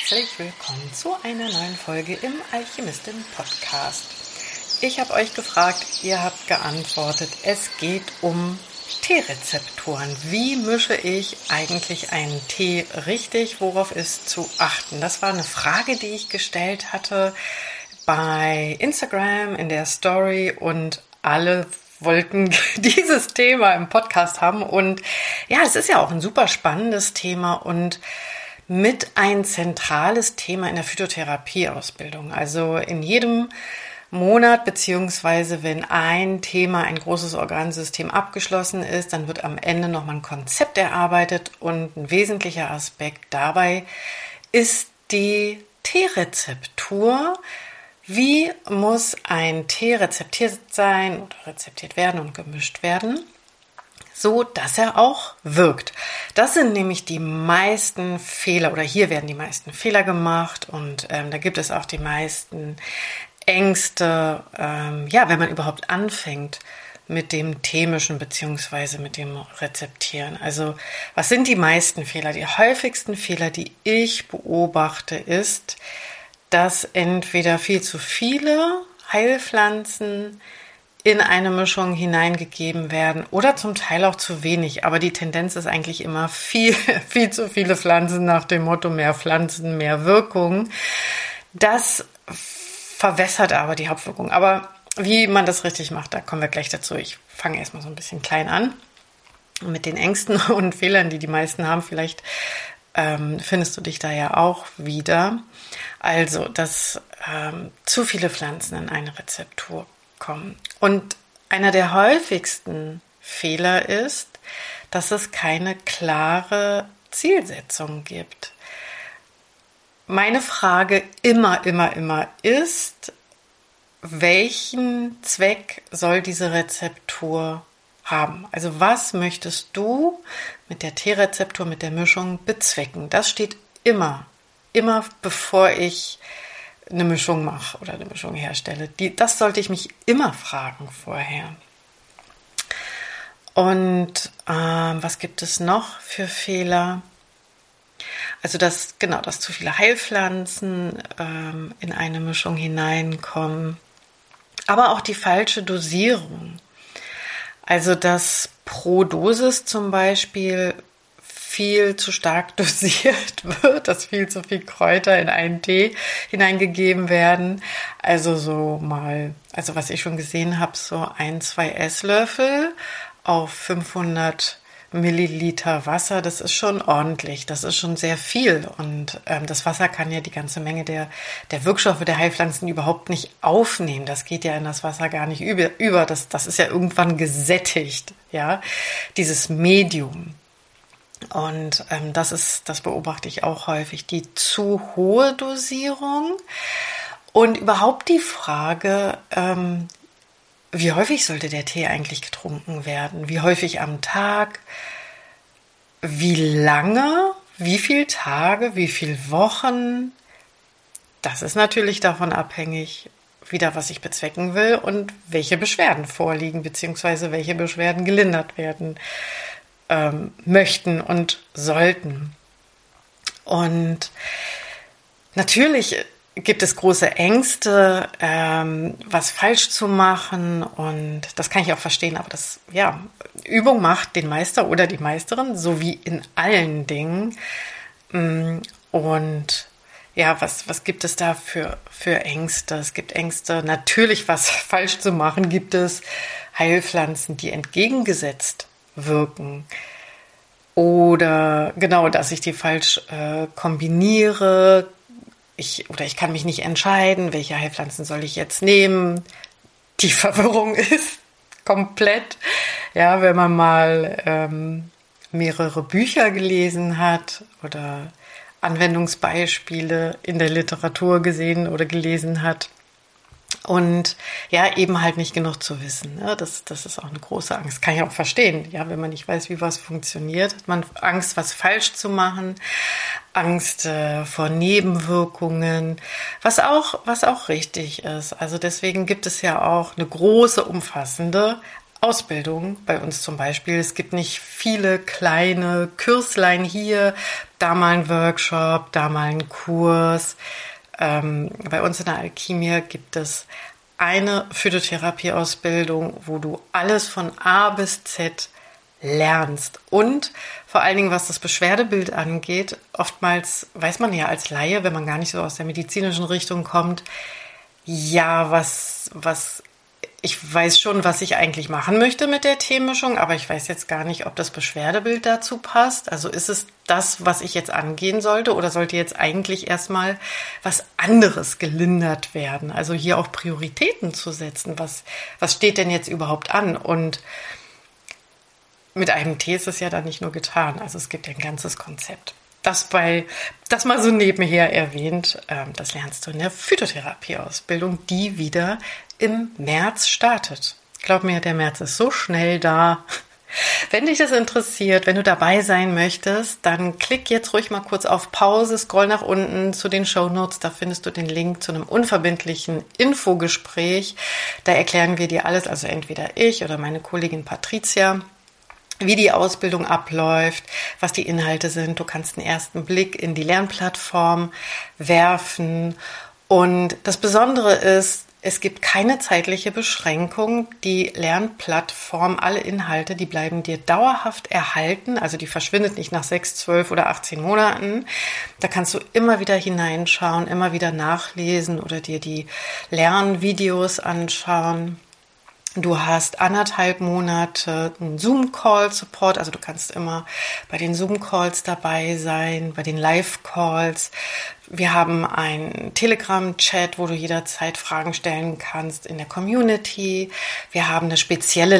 herzlich willkommen zu einer neuen Folge im Alchemistin-Podcast. Ich habe euch gefragt, ihr habt geantwortet, es geht um Teerezepturen. Wie mische ich eigentlich einen Tee richtig? Worauf ist zu achten? Das war eine Frage, die ich gestellt hatte bei Instagram in der Story und alle wollten dieses Thema im Podcast haben. Und ja, es ist ja auch ein super spannendes Thema und mit ein zentrales Thema in der Phytotherapieausbildung. Also in jedem Monat, beziehungsweise wenn ein Thema, ein großes Organsystem abgeschlossen ist, dann wird am Ende nochmal ein Konzept erarbeitet und ein wesentlicher Aspekt dabei ist die Teerezeptur. Wie muss ein Tee rezeptiert sein oder rezeptiert werden und gemischt werden, so dass er auch wirkt? Das sind nämlich die meisten Fehler, oder hier werden die meisten Fehler gemacht und da gibt es auch die meisten Ängste, wenn man überhaupt anfängt mit dem Themischen bzw. mit dem Rezeptieren. Also was sind die meisten Fehler? Die häufigsten Fehler, die ich beobachte, ist, dass entweder viel zu viele Heilpflanzen in eine Mischung hineingegeben werden oder zum Teil auch zu wenig. Aber die Tendenz ist eigentlich immer viel zu viele Pflanzen nach dem Motto mehr Pflanzen, mehr Wirkung. Das verwässert aber die Hauptwirkung. Aber wie man das richtig macht, da kommen wir gleich dazu. Ich fange erstmal so ein bisschen klein an mit den Ängsten und Fehlern, die die meisten haben. Vielleicht findest du dich da ja auch wieder. Also, dass zu viele Pflanzen in eine Rezeptur kommen. Und einer der häufigsten Fehler ist, dass es keine klare Zielsetzung gibt. Meine Frage immer ist, welchen Zweck soll diese Rezeptur haben? Also was möchtest du mit der Teerezeptur, mit der Mischung bezwecken? Das steht immer bevor ich eine Mischung mache oder eine Mischung herstelle. Das sollte ich mich immer fragen vorher. Und was gibt es noch für Fehler? Also dass zu viele Heilpflanzen in eine Mischung hineinkommen, aber auch die falsche Dosierung. Also dass pro Dosis zum Beispiel viel zu stark dosiert wird, dass viel zu viel Kräuter in einen Tee hineingegeben werden. Also was ich schon gesehen habe, so 1-2 Esslöffel auf 500 Milliliter Wasser, das ist schon ordentlich, das ist schon sehr viel. Und das Wasser kann ja die ganze Menge der Wirkstoffe der Heilpflanzen überhaupt nicht aufnehmen. Das geht ja in das Wasser gar nicht über. Das ist ja irgendwann gesättigt, ja, dieses Medium. Und das beobachte ich auch häufig, die zu hohe Dosierung und überhaupt die Frage, wie häufig sollte der Tee eigentlich getrunken werden? Wie häufig am Tag? Wie lange? Wie viele Tage? Wie viele Wochen? Das ist natürlich davon abhängig, wieder was ich bezwecken will und welche Beschwerden vorliegen, beziehungsweise welche Beschwerden gelindert werden möchten und sollten. Und natürlich gibt es große Ängste, was falsch zu machen, und das kann ich auch verstehen, aber Übung macht den Meister oder die Meisterin, so wie in allen Dingen. Und ja, was gibt es da für Ängste? Es gibt Ängste, natürlich was falsch zu machen, gibt es Heilpflanzen, die entgegengesetzt wirken. Oder genau, dass ich die falsch kombiniere. Ich kann mich nicht entscheiden, welche Heilpflanzen soll ich jetzt nehmen. Die Verwirrung ist komplett. Ja, wenn man mal mehrere Bücher gelesen hat oder Anwendungsbeispiele in der Literatur gesehen oder gelesen hat. Und ja, eben halt nicht genug zu wissen. Ja, das ist auch eine große Angst. Kann ich auch verstehen. Ja, wenn man nicht weiß, wie was funktioniert, hat man Angst, was falsch zu machen, Angst vor Nebenwirkungen, was auch richtig ist. Also deswegen gibt es ja auch eine große, umfassende Ausbildung bei uns zum Beispiel. Es gibt nicht viele kleine Kürslein hier da mal ein Workshop, da mal ein Kurs. Bei uns in der Alchimia gibt es eine Phytotherapieausbildung, wo du alles von A bis Z lernst. Und vor allen Dingen, was das Beschwerdebild angeht, oftmals weiß man ja als Laie, wenn man gar nicht so aus der medizinischen Richtung kommt, ja, ich weiß schon, was ich eigentlich machen möchte mit der Teemischung, aber ich weiß jetzt gar nicht, ob das Beschwerdebild dazu passt. Also ist es das, was ich jetzt angehen sollte, oder sollte jetzt eigentlich erstmal was anderes gelindert werden? Also hier auch Prioritäten zu setzen. Was steht denn jetzt überhaupt an? Und mit einem Tee ist es ja dann nicht nur getan. Also es gibt ja ein ganzes Konzept. Das mal so nebenher erwähnt, das lernst du in der Phytotherapieausbildung, die wieder im März startet. Glaub mir, der März ist so schnell da. Wenn dich das interessiert, wenn du dabei sein möchtest, dann klick jetzt ruhig mal kurz auf Pause, scroll nach unten zu den Shownotes, da findest du den Link zu einem unverbindlichen Infogespräch. Da erklären wir dir alles, also entweder ich oder meine Kollegin Patricia, wie die Ausbildung abläuft, was die Inhalte sind. Du kannst einen ersten Blick in die Lernplattform werfen. Und das Besondere ist, es gibt keine zeitliche Beschränkung. Die Lernplattform, alle Inhalte, die bleiben dir dauerhaft erhalten. Also die verschwindet nicht nach 6, 12 oder 18 Monaten. Da kannst du immer wieder hineinschauen, immer wieder nachlesen oder dir die Lernvideos anschauen. Du hast 1,5 Monate einen Zoom-Call-Support, also du kannst immer bei den Zoom-Calls dabei sein, bei den Live-Calls. Wir haben einen Telegram-Chat, wo du jederzeit Fragen stellen kannst in der Community. Wir haben eine spezielle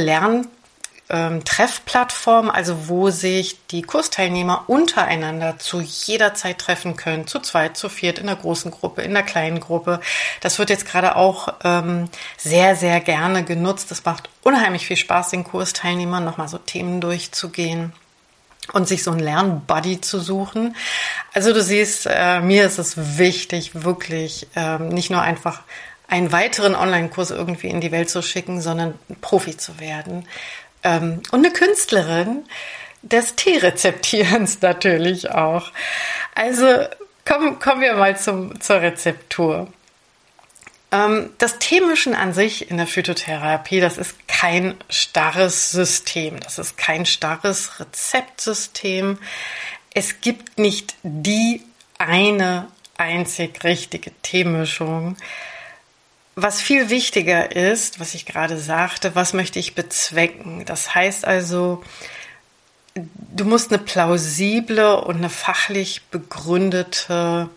Treffplattform, also wo sich die Kursteilnehmer untereinander zu jeder Zeit treffen können, zu zweit, zu viert, in der großen Gruppe, in der kleinen Gruppe. Das wird jetzt gerade auch sehr, sehr gerne genutzt. Das macht unheimlich viel Spaß, den Kursteilnehmern nochmal so Themen durchzugehen und sich so einen Lernbuddy zu suchen. Also du siehst, mir ist es wichtig, wirklich nicht nur einfach einen weiteren Online-Kurs irgendwie in die Welt zu schicken, sondern Profi zu werden. Und eine Künstlerin des Teerezeptierens natürlich auch. Also kommen wir mal zur Rezeptur. Das Teemischen an sich in der Phytotherapie, das ist kein starres System. Das ist kein starres Rezeptsystem. Es gibt nicht die eine einzig richtige Teemischung. Was viel wichtiger ist, was ich gerade sagte, was möchte ich bezwecken? Das heißt also, du musst eine plausible und eine fachlich begründete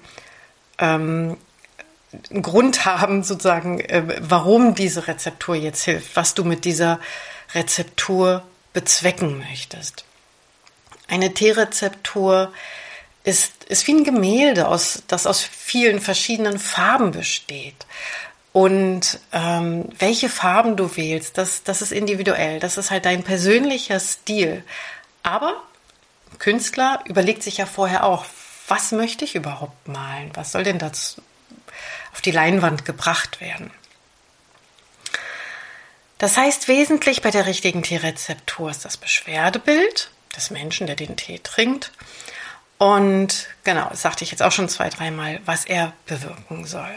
Grund haben, sozusagen, warum diese Rezeptur jetzt hilft, was du mit dieser Rezeptur bezwecken möchtest. Eine Teerezeptur ist wie ein Gemälde, das aus vielen verschiedenen Farben besteht. Und welche Farben du wählst, das ist individuell. Das ist halt dein persönlicher Stil. Aber ein Künstler überlegt sich ja vorher auch, was möchte ich überhaupt malen? Was soll denn das auf die Leinwand gebracht werden? Das heißt, wesentlich bei der richtigen Teerezeptur ist das Beschwerdebild des Menschen, der den Tee trinkt. Und genau, das sagte ich jetzt auch schon 2, 3 Mal, was er bewirken soll.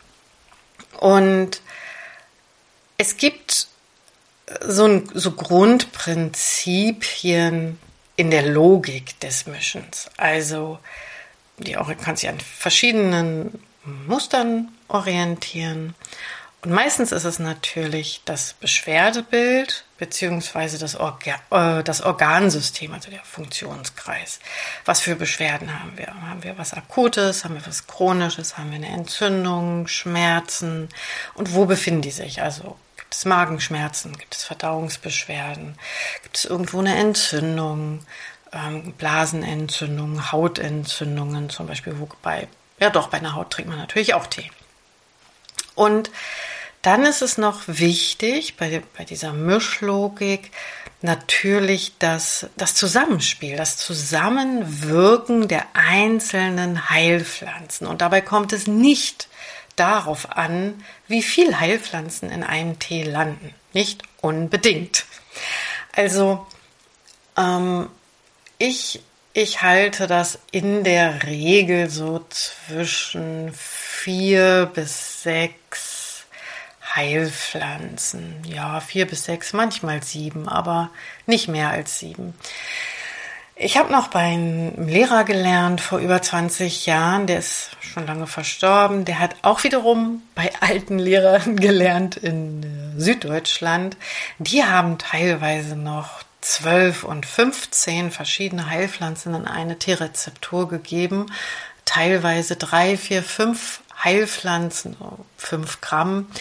Und es gibt so Grundprinzipien in der Logik des Mischens. Also die kann sich an verschiedenen Mustern orientieren. Und meistens ist es natürlich das Beschwerdebild beziehungsweise das Organsystem, also der Funktionskreis. Was für Beschwerden haben wir? Haben wir was Akutes? Haben wir was Chronisches? Haben wir eine Entzündung, Schmerzen? Und wo befinden die sich? Also gibt es Magenschmerzen? Gibt es Verdauungsbeschwerden? Gibt es irgendwo eine Entzündung? Blasenentzündungen, Hautentzündungen zum Beispiel, bei einer Haut trinkt man natürlich auch Tee. Und dann ist es noch wichtig, bei dieser Mischlogik natürlich das Zusammenspiel, das Zusammenwirken der einzelnen Heilpflanzen. Und dabei kommt es nicht darauf an, wie viel Heilpflanzen in einem Tee landen. Nicht unbedingt. Also ich Ich halte das in der Regel so zwischen 4 bis 6 Heilpflanzen. Ja, 4 bis 6, manchmal 7, aber nicht mehr als 7. Ich habe noch bei einem Lehrer gelernt vor über 20 Jahren, der ist schon lange verstorben. Der hat auch wiederum bei alten Lehrern gelernt in Süddeutschland. Die haben teilweise noch 12 und 15 verschiedene Heilpflanzen in eine T-Rezeptur gegeben. Teilweise 3, 4, 5 Heilpflanzen, 5 Gramm.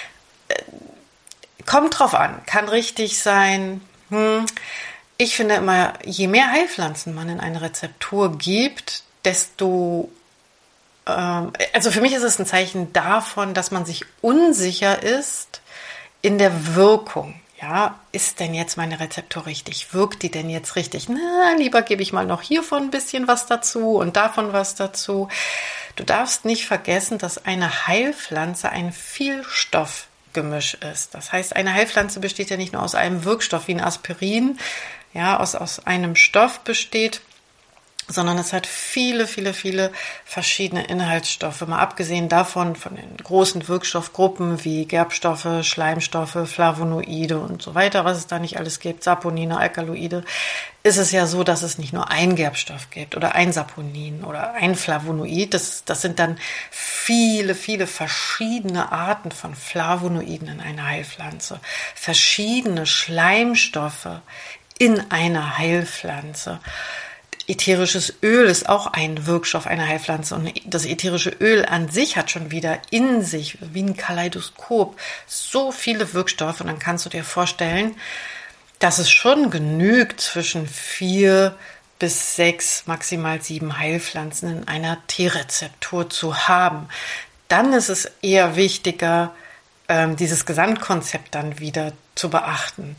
Kommt drauf an, kann richtig sein. Ich finde immer, je mehr Heilpflanzen man in eine Rezeptur gibt, desto, also für mich ist es ein Zeichen davon, dass man sich unsicher ist in der Wirkung. Ja, ist denn jetzt meine Rezeptur richtig? Wirkt die denn jetzt richtig? Na, lieber gebe ich mal noch hiervon ein bisschen was dazu und davon was dazu. Du darfst nicht vergessen, dass eine Heilpflanze ein Vielstoffgemisch ist. Das heißt, eine Heilpflanze besteht ja nicht nur aus einem Wirkstoff wie ein Aspirin, ja, aus einem Stoff besteht, sondern es hat viele, viele, viele verschiedene Inhaltsstoffe. Mal abgesehen davon, von den großen Wirkstoffgruppen wie Gerbstoffe, Schleimstoffe, Flavonoide und so weiter, was es da nicht alles gibt, Saponine, Alkaloide, ist es ja so, dass es nicht nur einen Gerbstoff gibt oder ein Saponin oder ein Flavonoid. Das sind dann viele, viele verschiedene Arten von Flavonoiden in einer Heilpflanze, verschiedene Schleimstoffe in einer Heilpflanze. Ätherisches Öl ist auch ein Wirkstoff einer Heilpflanze und das ätherische Öl an sich hat schon wieder in sich, wie ein Kaleidoskop, so viele Wirkstoffe. Und dann kannst du dir vorstellen, dass es schon genügt, zwischen 4 bis 6, maximal 7 Heilpflanzen in einer T-Rezeptur zu haben. Dann ist es eher wichtiger, dieses Gesamtkonzept dann wieder zu beachten.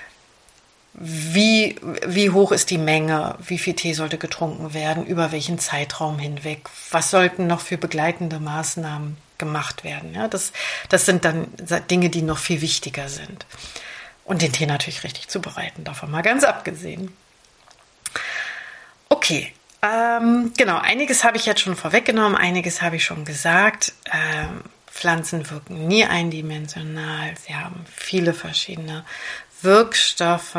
Wie hoch ist die Menge? Wie viel Tee sollte getrunken werden? Über welchen Zeitraum hinweg? Was sollten noch für begleitende Maßnahmen gemacht werden? Ja, das sind dann Dinge, die noch viel wichtiger sind. Und den Tee natürlich richtig zubereiten, davon mal ganz abgesehen. Okay, genau, einiges habe ich jetzt schon vorweggenommen, einiges habe ich schon gesagt. Pflanzen wirken nie eindimensional. Sie haben viele verschiedene Wirkstoffe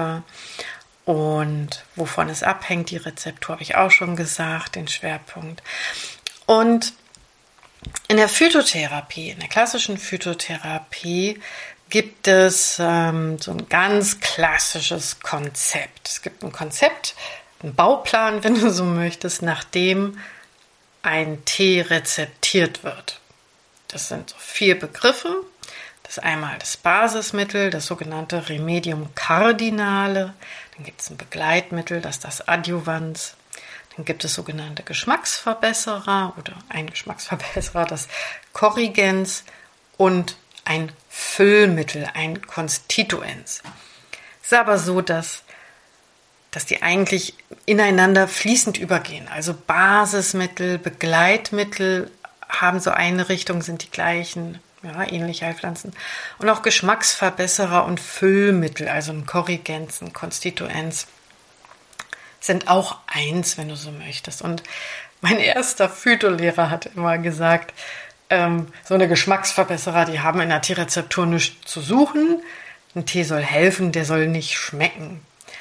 und wovon es abhängt, die Rezeptur habe ich auch schon gesagt, den Schwerpunkt. Und in der Phytotherapie, in der klassischen Phytotherapie gibt es so ein ganz klassisches Konzept. Es gibt ein Konzept, einen Bauplan, wenn du so möchtest, nach dem ein Tee rezeptiert wird. Das sind so 4 Begriffe. Das ist einmal das Basismittel, das sogenannte Remedium Cardinale. Dann gibt es ein Begleitmittel, das ist das Adjuvans. Dann gibt es sogenannte Geschmacksverbesserer oder ein Geschmacksverbesserer, das Korrigens und ein Füllmittel, ein Konstituens. Es ist aber so, dass die eigentlich ineinander fließend übergehen. Also Basismittel, Begleitmittel haben so eine Richtung, sind die gleichen, ja, ähnliche Heilpflanzen. Und auch Geschmacksverbesserer und Füllmittel, also ein Korrigens, ein Konstituens, sind auch eins, wenn du so möchtest. Und mein erster Phytolehrer hat immer gesagt, so eine Geschmacksverbesserer, die haben in der T-Rezeptur nichts zu suchen. Ein Tee soll helfen, der soll nicht schmecken.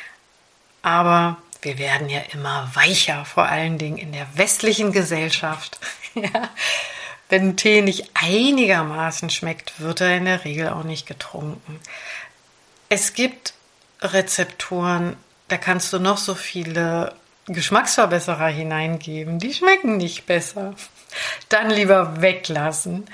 Aber wir werden ja immer weicher, vor allen Dingen in der westlichen Gesellschaft. Ja. Wenn ein Tee nicht einigermaßen schmeckt, wird er in der Regel auch nicht getrunken. Es gibt Rezepturen, da kannst du noch so viele Geschmacksverbesserer hineingeben, die schmecken nicht besser. Dann lieber weglassen.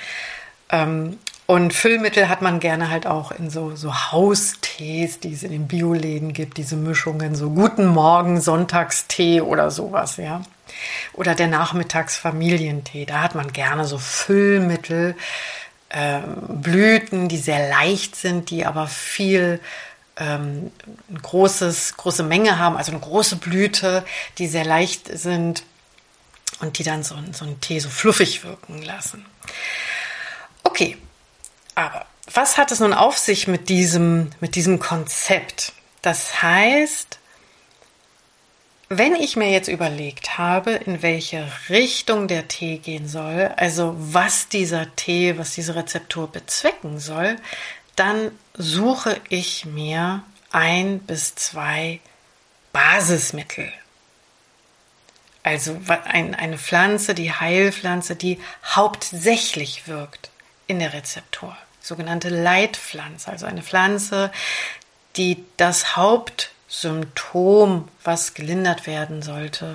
Und Füllmittel hat man gerne halt auch in so Haustees, die es in den Bioläden gibt, diese Mischungen, so Guten Morgen, Sonntagstee oder sowas, ja. Oder der Nachmittagsfamilientee, da hat man gerne so Füllmittel, Blüten, die sehr leicht sind, die aber viel eine große Menge haben, also eine große Blüte, die sehr leicht sind und die dann so einen Tee so fluffig wirken lassen. Okay, aber was hat es nun auf sich mit diesem Konzept? Das heißt, Wenn ich mir jetzt überlegt habe, in welche Richtung der Tee gehen soll, also was dieser Tee, was diese Rezeptur bezwecken soll, dann suche ich mir 1 bis 2 Basismittel. Also eine Pflanze, die Heilpflanze, die hauptsächlich wirkt in der Rezeptur. Sogenannte Leitpflanze, also eine Pflanze, die das Hauptsymptom, was gelindert werden sollte,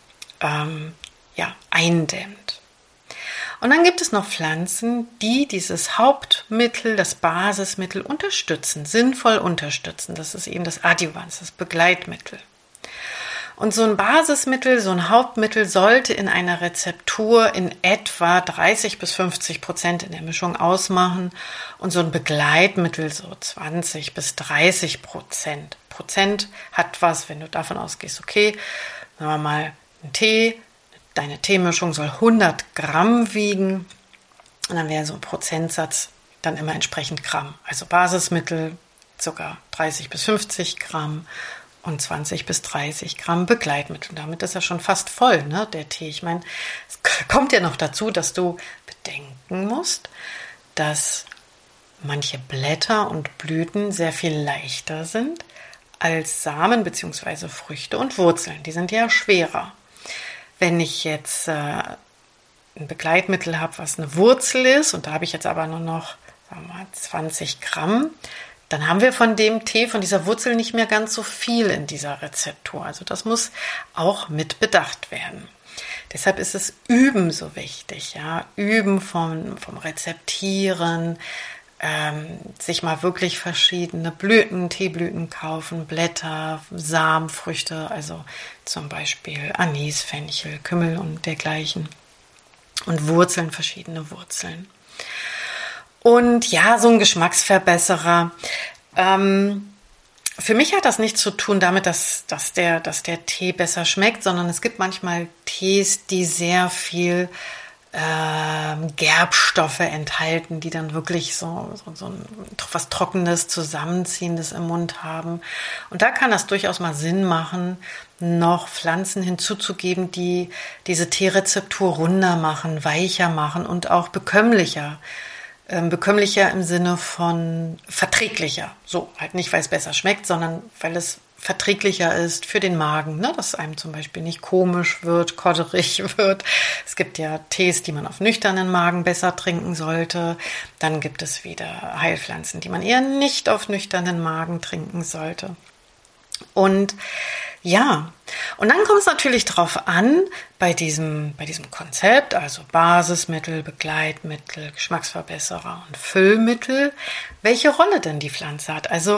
eindämmt. Und dann gibt es noch Pflanzen, die dieses Hauptmittel, das Basismittel unterstützen, sinnvoll unterstützen. Das ist eben das Adjuvans, das Begleitmittel. Und so ein Basismittel, so ein Hauptmittel sollte in einer Rezeptur in etwa 30-50% in der Mischung ausmachen und so ein Begleitmittel so 20-30%. Prozent hat was, wenn du davon ausgehst, okay, sagen wir mal, ein Tee, deine Teemischung soll 100 Gramm wiegen und dann wäre so ein Prozentsatz dann immer entsprechend Gramm. Also Basismittel sogar 30-50 Gramm und 20-30 Gramm Begleitmittel. Und damit ist er schon fast voll, ne, der Tee. Ich meine, es kommt ja noch dazu, dass du bedenken musst, dass manche Blätter und Blüten sehr viel leichter sind als Samen bzw. Früchte und Wurzeln. Die sind ja schwerer. Wenn ich jetzt ein Begleitmittel habe, was eine Wurzel ist, und da habe ich jetzt aber nur noch, sagen wir mal, 20 Gramm, dann haben wir von dem Tee, von dieser Wurzel nicht mehr ganz so viel in dieser Rezeptur. Also das muss auch mit bedacht werden. Deshalb ist es Üben so wichtig, ja, Üben vom Rezeptieren, sich mal wirklich verschiedene Blüten, Teeblüten kaufen, Blätter, Samen, Früchte, also zum Beispiel Anis, Fenchel, Kümmel und dergleichen. Und Wurzeln, verschiedene Wurzeln. Und ja, so ein Geschmacksverbesserer. Für mich hat das nichts zu tun damit, dass der Tee besser schmeckt, sondern es gibt manchmal Tees, die sehr viel Gerbstoffe enthalten, die dann wirklich so was Trockenes, Zusammenziehendes im Mund haben. Und da kann das durchaus mal Sinn machen, noch Pflanzen hinzuzugeben, die diese Teerezeptur runder machen, weicher machen und auch bekömmlicher. Bekömmlicher im Sinne von verträglicher. So, halt nicht, weil es besser schmeckt, sondern weil es verträglicher ist für den Magen, ne? Dass einem zum Beispiel nicht komisch wird, kodderig wird. Es gibt ja Tees, die man auf nüchternen Magen besser trinken sollte. Dann gibt es wieder Heilpflanzen, die man eher nicht auf nüchternen Magen trinken sollte. Und ja, und dann kommt es natürlich drauf an, bei diesem Konzept, also Basismittel, Begleitmittel, Geschmacksverbesserer und Füllmittel, welche Rolle denn die Pflanze hat. Also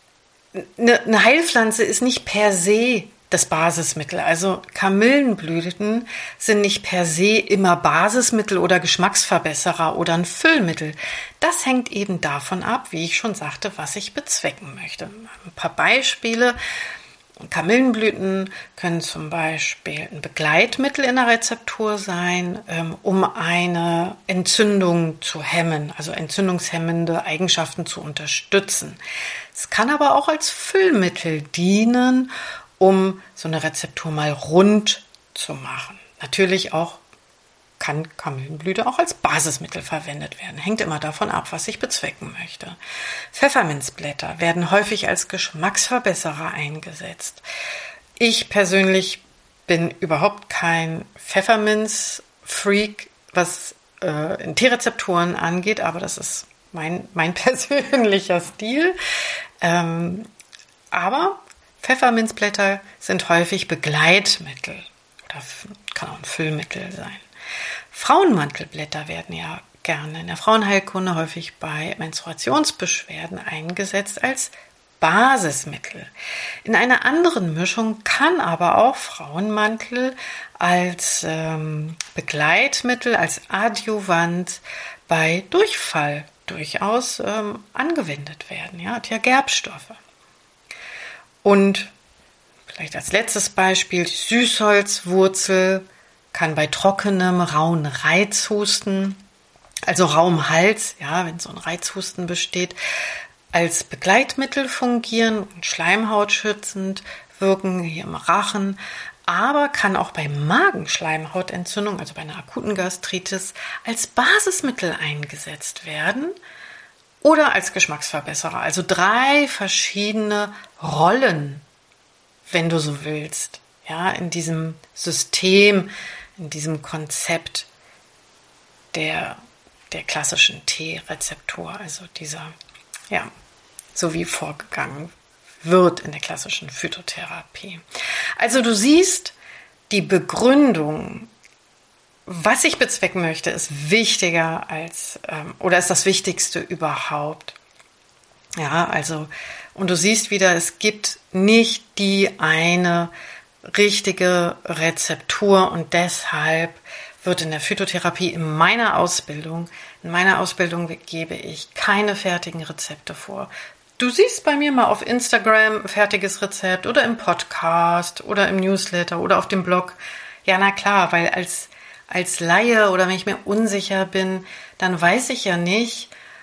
eine Heilpflanze ist nicht per se das Basismittel. Also Kamillenblüten sind nicht per se immer Basismittel oder Geschmacksverbesserer oder ein Füllmittel. Das hängt eben davon ab, wie ich schon sagte, was ich bezwecken möchte. Ein paar Beispiele. Kamillenblüten können zum Beispiel ein Begleitmittel in der Rezeptur sein, um eine Entzündung zu hemmen, also entzündungshemmende Eigenschaften zu unterstützen. Es kann aber auch als Füllmittel dienen, um so eine Rezeptur mal rund zu machen. Natürlich kann Kamillenblüte auch als Basismittel verwendet werden. Hängt immer davon ab, was ich bezwecken möchte. Pfefferminzblätter werden häufig als Geschmacksverbesserer eingesetzt. Ich persönlich bin überhaupt kein Pfefferminz-Freak, was in Teerezepturen angeht, aber das ist mein persönlicher Stil. Aber Pfefferminzblätter sind häufig Begleitmittel oder kann auch ein Füllmittel sein. Frauenmantelblätter werden ja gerne in der Frauenheilkunde häufig bei Menstruationsbeschwerden eingesetzt als Basismittel. In einer anderen Mischung kann aber auch Frauenmantel als Begleitmittel, als Adjuvant bei Durchfall durchaus angewendet werden. Ja, hat ja Gerbstoffe. Und vielleicht als letztes Beispiel die Süßholzwurzel kann bei trockenem, rauen Reizhusten, also rauem Hals, ja, wenn so ein Reizhusten besteht, als Begleitmittel fungieren und schleimhautschützend wirken, hier im Rachen, aber kann auch bei Magenschleimhautentzündung, also bei einer akuten Gastritis, als Basismittel eingesetzt werden oder als Geschmacksverbesserer. Also 3 verschiedene Rollen, wenn du so willst, ja, in diesem System, in diesem Konzept der klassischen T-Rezeptor, also dieser, ja, so wie vorgegangen wird in der klassischen Phytotherapie. Also du siehst, die Begründung, was ich bezwecken möchte, ist wichtiger als, oder ist das Wichtigste überhaupt. Ja, also, und du siehst wieder, es gibt nicht die eine richtige Rezeptur und deshalb wird in der Phytotherapie in meiner Ausbildung gebe ich keine fertigen Rezepte vor. Du siehst bei mir mal auf Instagram ein fertiges Rezept oder im Podcast oder im Newsletter oder auf dem Blog. Ja, na klar, weil als Laie oder wenn ich mir unsicher bin, dann weiß ich ja nicht,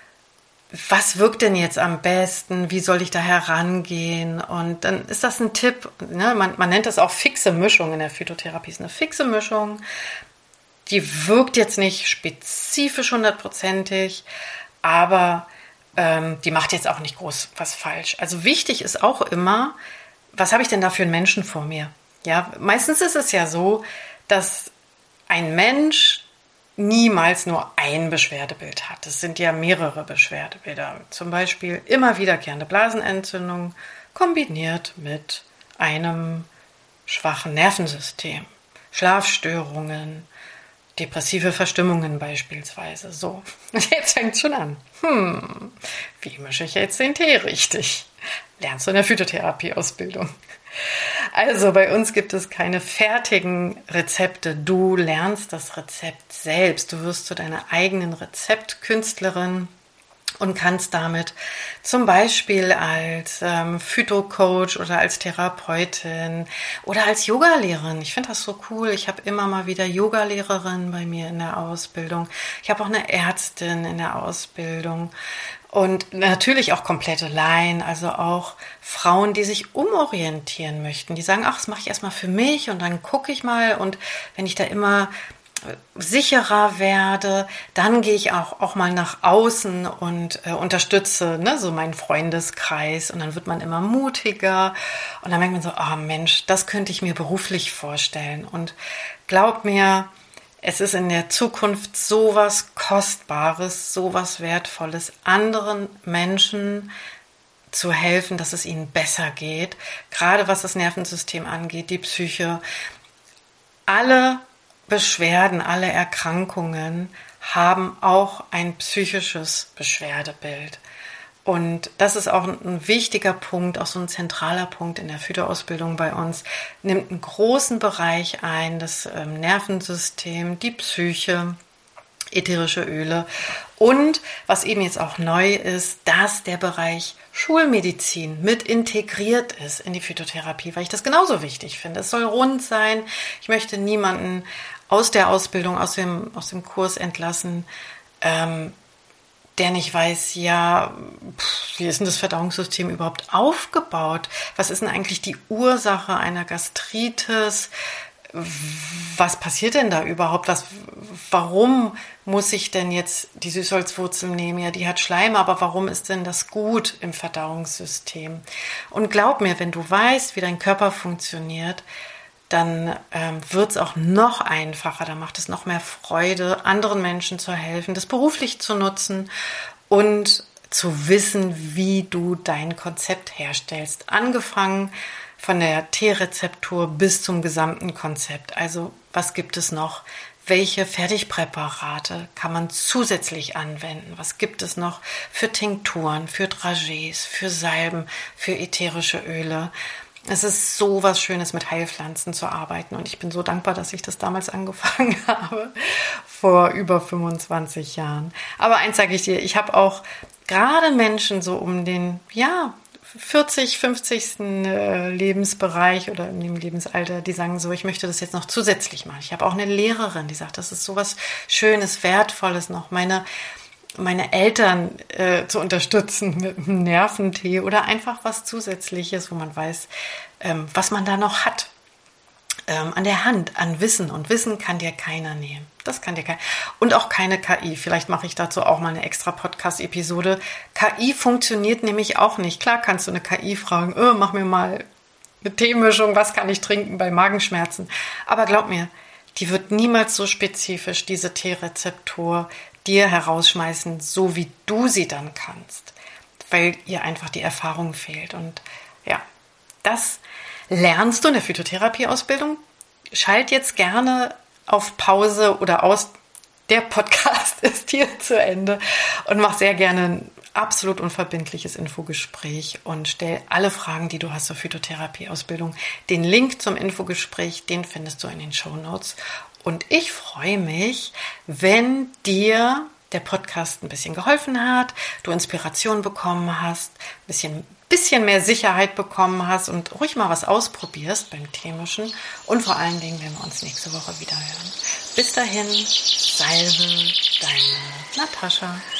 was wirkt denn jetzt am besten, wie soll ich da herangehen? Und dann ist das ein Tipp, ne? Man nennt das auch fixe Mischung in der Phytotherapie. Es ist eine fixe Mischung, die wirkt jetzt nicht spezifisch 100%, aber die macht jetzt auch nicht groß was falsch. Also wichtig ist auch immer, was habe ich denn da für einen Menschen vor mir? Ja, meistens ist es ja so, dass ein Mensch niemals nur ein Beschwerdebild hat. Es sind ja mehrere Beschwerdebilder. Zum Beispiel immer wiederkehrende Blasenentzündung kombiniert mit einem schwachen Nervensystem, Schlafstörungen, depressive Verstimmungen beispielsweise. So, und jetzt fängt es schon an. Wie mische ich jetzt den Tee richtig? Lernst du in der Phytotherapie-Ausbildung. Also bei uns gibt es keine fertigen Rezepte. Du lernst das Rezept selbst. Du wirst zu deiner eigenen Rezeptkünstlerin und kannst damit zum Beispiel als Phytocoach oder als Therapeutin oder als Yogalehrerin. Ich finde das so cool. Ich habe immer mal wieder Yogalehrerinnen bei mir in der Ausbildung. Ich habe auch eine Ärztin in der Ausbildung. Und natürlich auch komplette Laien, also auch Frauen, die sich umorientieren möchten. Die sagen, ach, das mache ich erstmal für mich und dann gucke ich mal. Und wenn ich da immer sicherer werde, dann gehe ich auch mal nach außen und unterstütze, ne, so meinen Freundeskreis. Und dann wird man immer mutiger. Und dann merkt man so, oh Mensch, das könnte ich mir beruflich vorstellen. Und glaub mir, es ist in der Zukunft sowas Kostbares, sowas Wertvolles, anderen Menschen zu helfen, dass es ihnen besser geht. Gerade was das Nervensystem angeht, die Psyche. Alle Beschwerden, alle Erkrankungen haben auch ein psychisches Beschwerdebild. Und das ist auch ein wichtiger Punkt, auch so ein zentraler Punkt in der Phytoausbildung bei uns, nimmt einen großen Bereich ein, das Nervensystem, die Psyche, ätherische Öle und was eben jetzt auch neu ist, dass der Bereich Schulmedizin mit integriert ist in die Phytotherapie, weil ich das genauso wichtig finde. Es soll rund sein. Ich möchte niemanden aus der Ausbildung, aus dem Kurs entlassen, der nicht weiß, ja, wie ist denn das Verdauungssystem überhaupt aufgebaut? Was ist denn eigentlich die Ursache einer Gastritis? Was passiert denn da überhaupt? Warum muss ich denn jetzt die Süßholzwurzel nehmen? Ja, die hat Schleim, aber warum ist denn das gut im Verdauungssystem? Und glaub mir, wenn du weißt, wie dein Körper funktioniert, dann wird es auch noch einfacher, da macht es noch mehr Freude, anderen Menschen zu helfen, das beruflich zu nutzen und zu wissen, wie du dein Konzept herstellst. Angefangen von der T-Rezeptur bis zum gesamten Konzept. Also was gibt es noch? Welche Fertigpräparate kann man zusätzlich anwenden? Was gibt es noch für Tinkturen, für Dragés, für Salben, für ätherische Öle? Es ist so was Schönes, mit Heilpflanzen zu arbeiten und ich bin so dankbar, dass ich das damals angefangen habe, vor über 25 Jahren. Aber eins sage ich dir, ich habe auch gerade Menschen so um den 40, 50. Lebensbereich oder in dem Lebensalter, die sagen so, ich möchte das jetzt noch zusätzlich machen. Ich habe auch eine Lehrerin, die sagt, das ist so was Schönes, Wertvolles noch, meine Eltern zu unterstützen mit einem Nerventee oder einfach was Zusätzliches, wo man weiß, was man da noch hat. An der Hand, an Wissen. Und Wissen kann dir keiner nehmen. Das kann dir keiner. Und auch keine KI. Vielleicht mache ich dazu auch mal eine extra Podcast-Episode. KI funktioniert nämlich auch nicht. Klar kannst du eine KI fragen, mach mir mal eine Teemischung, was kann ich trinken bei Magenschmerzen. Aber glaub mir, die wird niemals so spezifisch, diese T-Rezeptur, dir herausschmeißen, so wie du sie dann kannst. Weil ihr einfach die Erfahrung fehlt. Und ja, das lernst du in der Phytotherapie-Ausbildung. Schalt jetzt gerne auf Pause oder aus. Der Podcast ist hier zu Ende und mach sehr gerne ein absolut unverbindliches Infogespräch und stell alle Fragen, die du hast zur Phytotherapie-Ausbildung. Den Link zum Infogespräch, den findest du in den Shownotes. Und ich freue mich, wenn dir der Podcast ein bisschen geholfen hat, du Inspiration bekommen hast, ein bisschen mehr Sicherheit bekommen hast und ruhig mal was ausprobierst beim Teemischen. Und vor allen Dingen, wenn wir uns nächste Woche wieder hören. Bis dahin, Salve, deine Natascha.